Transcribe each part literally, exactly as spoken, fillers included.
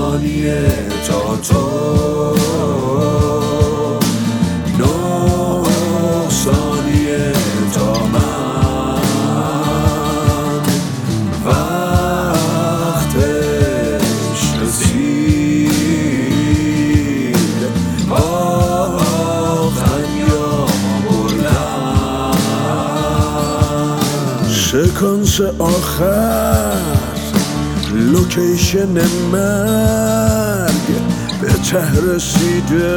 ثانیه تا تو، نه ثانیه تا من. وقتش رسید، باختن یا بردن. سکانس آخر، لوکیشن مرگ به ته رسیده،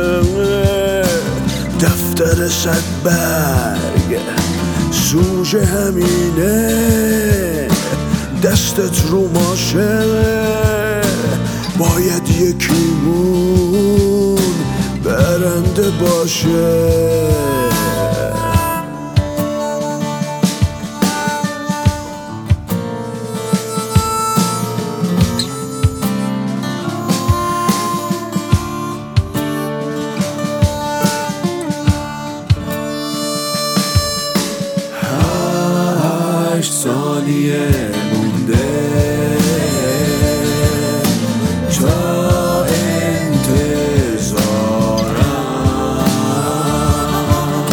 دفتر صد برگ سوژه همینه، دستت رو ماشه، باید یکیمون برنده باشه. هشت ثانیه مونده تا انتظارم،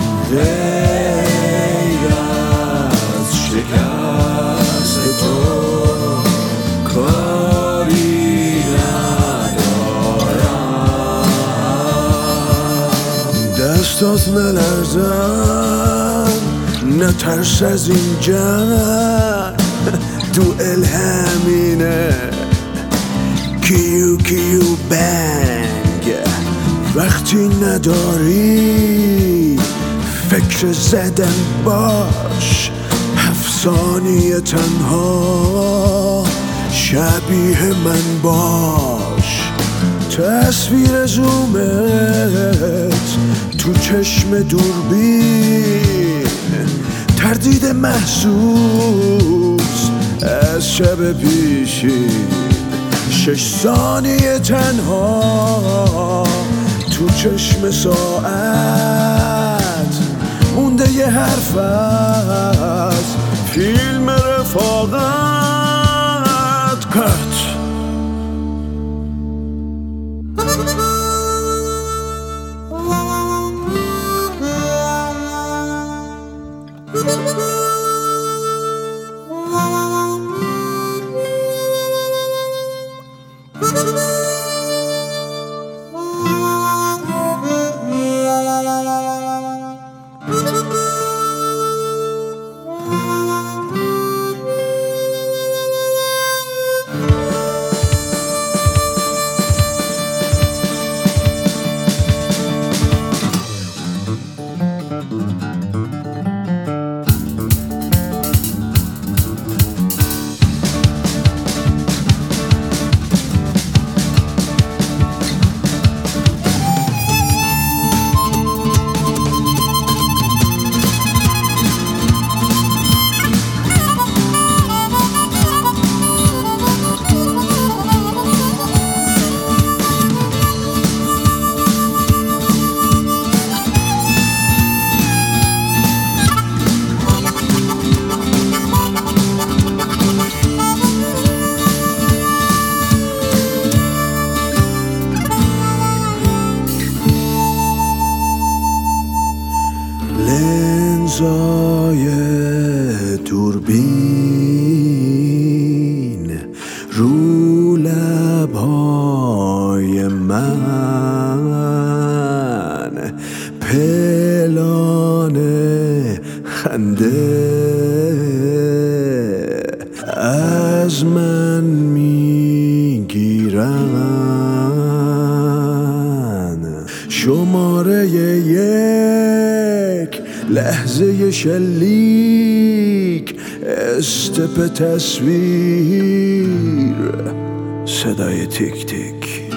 غیر از شکست تو کاری ندارم. دستات نلرزن، نترس از این جنگ، دوئل همینه، کیو کیو بنگ. وقتی نداری فکر زدن باش، هفت ثانیه تنها شبیه من باش. تصویر زومت تو چشم دوربین، تردید محسوس از شب پیشین. شش ثانیه تنها تو چشم ساعت، مونده یه حرف از فیلم رفاقت. کات لنزای دوربین رو لبهای من، پلان خنده از من میگیرن. شماره یک، لحظه شلیک، استپ تصویر، صدای تیک تیک.